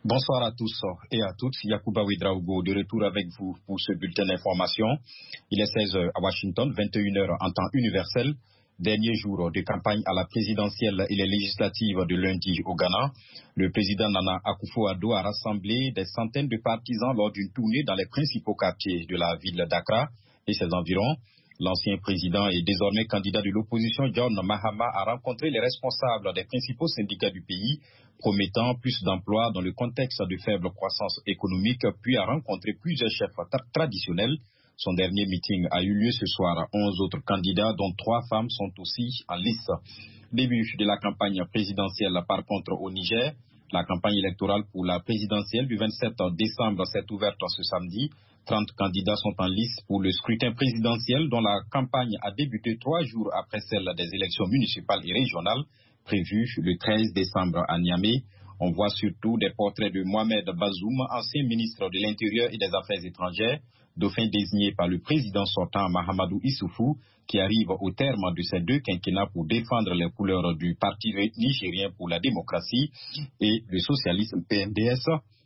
Bonsoir à tous et à toutes. Yacouba Ouedraogo de retour avec vous pour ce bulletin d'information. Il est 16h à Washington, 21h en temps universel. Dernier jour de campagne à la présidentielle et les législatives de lundi au Ghana. Le président Nana Akufo-Addo a rassemblé des centaines de partisans lors d'une tournée dans les principaux quartiers de la ville d'Accra et ses environs. L'ancien président et désormais candidat de l'opposition John Mahama a rencontré les responsables des principaux syndicats du pays, promettant plus d'emplois dans le contexte de faible croissance économique, puis a rencontré plusieurs chefs traditionnels. Son dernier meeting a eu lieu ce soir. 11 autres candidats, dont 3 femmes, sont aussi en lice. Début de la campagne présidentielle par contre au Niger. La campagne électorale pour la présidentielle du 27 décembre s'est ouverte ce samedi. 30 candidats sont en lice pour le scrutin présidentiel dont la campagne a débuté 3 jours après celle des élections municipales et régionales prévues le 13 décembre à Niamey. On voit surtout des portraits de Mohamed Bazoum, ancien ministre de l'Intérieur et des Affaires étrangères, dauphin désigné par le président sortant Mahamadou Issoufou, qui arrive au terme de ces 2 quinquennats pour défendre les couleurs du Parti nigérien pour la démocratie et le socialisme PNDS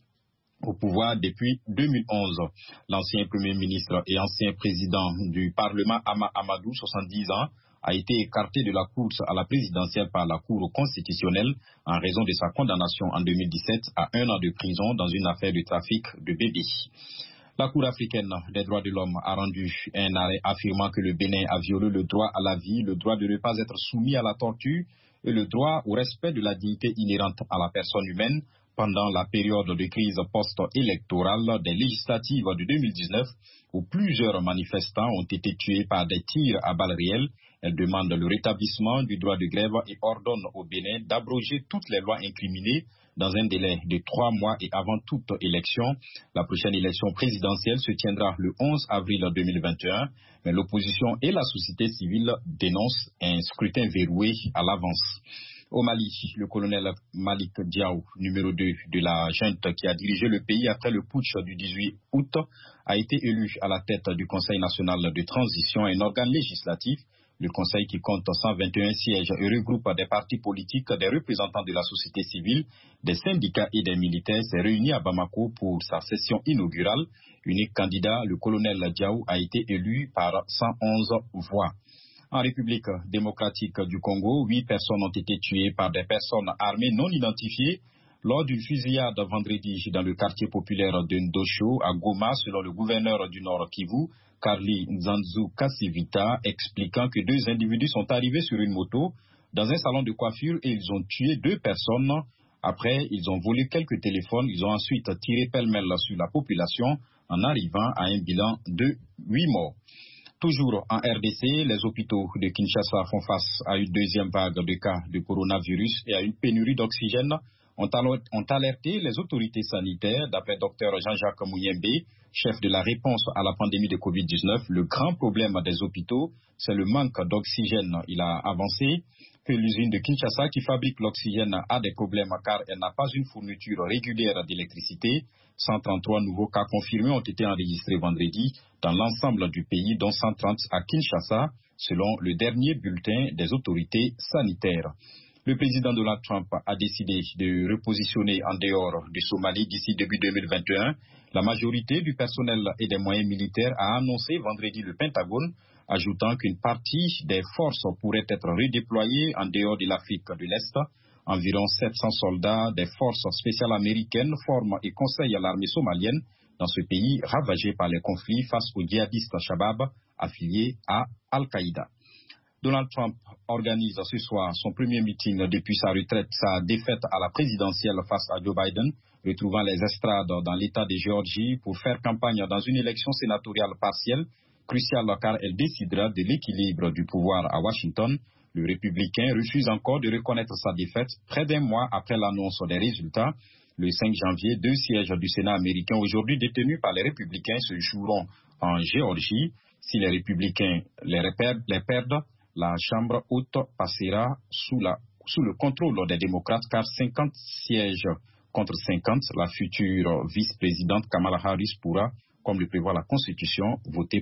au pouvoir depuis 2011. L'ancien Premier ministre et ancien président du Parlement Ama Amadou, 70 ans, a été écarté de la course à la présidentielle par la Cour constitutionnelle en raison de sa condamnation en 2017 à 1 an de prison dans une affaire de trafic de bébés. La Cour africaine des droits de l'homme a rendu un arrêt affirmant que le Bénin a violé le droit à la vie, le droit de ne pas être soumis à la torture et le droit au respect de la dignité inhérente à la personne humaine pendant la période de crise post-électorale des législatives de 2019 où plusieurs manifestants ont été tués par des tirs à balles réelles. Elle demande le rétablissement du droit de grève et ordonne au Bénin d'abroger toutes les lois incriminées dans un délai de 3 mois et avant toute élection. La prochaine élection présidentielle se tiendra le 11 avril 2021, mais l'opposition et la société civile dénoncent un scrutin verrouillé à l'avance. Au Mali, le colonel Malik Diaw, numéro 2 de la junte qui a dirigé le pays après le putsch du 18 août, a été élu à la tête du Conseil national de transition, un organe législatif. Le Conseil, qui compte 121 sièges et regroupe des partis politiques, des représentants de la société civile, des syndicats et des militaires, s'est réuni à Bamako pour sa session inaugurale. Unique candidat, le colonel Diaw a été élu par 111 voix. En République démocratique du Congo, 8 personnes ont été tuées par des personnes armées non identifiées lors d'une fusillade vendredi dans le quartier populaire de Ndosho à Goma, selon le gouverneur du Nord Kivu, Carly Nzanzu Kassivita, expliquant que 2 individus sont arrivés sur une moto dans un salon de coiffure et ils ont tué 2 personnes. Après, ils ont volé quelques téléphones. Ils ont ensuite tiré pêle-mêle sur la population en arrivant à un bilan de 8 morts. Toujours en RDC, les hôpitaux de Kinshasa font face à une deuxième vague de cas de coronavirus et à une pénurie d'oxygène. Ont alerté les autorités sanitaires. D'après Dr Jean-Jacques Mouyembe, chef de la réponse à la pandémie de Covid-19, le grand problème des hôpitaux, c'est le manque d'oxygène. Il a avancé que l'usine de Kinshasa qui fabrique l'oxygène a des problèmes car elle n'a pas une fourniture régulière d'électricité. 133 nouveaux cas confirmés ont été enregistrés vendredi dans l'ensemble du pays, dont 130 à Kinshasa, selon le dernier bulletin des autorités sanitaires. Le président Donald Trump a décidé de repositionner en dehors du Somalie d'ici début 2021. La majorité du personnel et des moyens militaires a annoncé vendredi le Pentagone, ajoutant qu'une partie des forces pourrait être redéployée en dehors de l'Afrique de l'Est. Environ 700 soldats des forces spéciales américaines forment et conseillent à l'armée somalienne dans ce pays ravagé par les conflits face aux djihadistes Shabab affiliés à Al-Qaïda. Donald Trump organise ce soir son premier meeting depuis sa retraite, sa défaite à la présidentielle face à Joe Biden, retrouvant les estrades dans l'État de Géorgie pour faire campagne dans une élection sénatoriale partielle, cruciale car elle décidera de l'équilibre du pouvoir à Washington. Le républicain refuse encore de reconnaître sa défaite près d'un mois après l'annonce des résultats. Le 5 janvier, 2 sièges du Sénat américain aujourd'hui détenus par les républicains se joueront en Géorgie. Si les républicains les perdent, la Chambre haute passera sous le contrôle des démocrates car 50 sièges contre 50, la future vice-présidente Kamala Harris pourra, comme le prévoit la Constitution, voter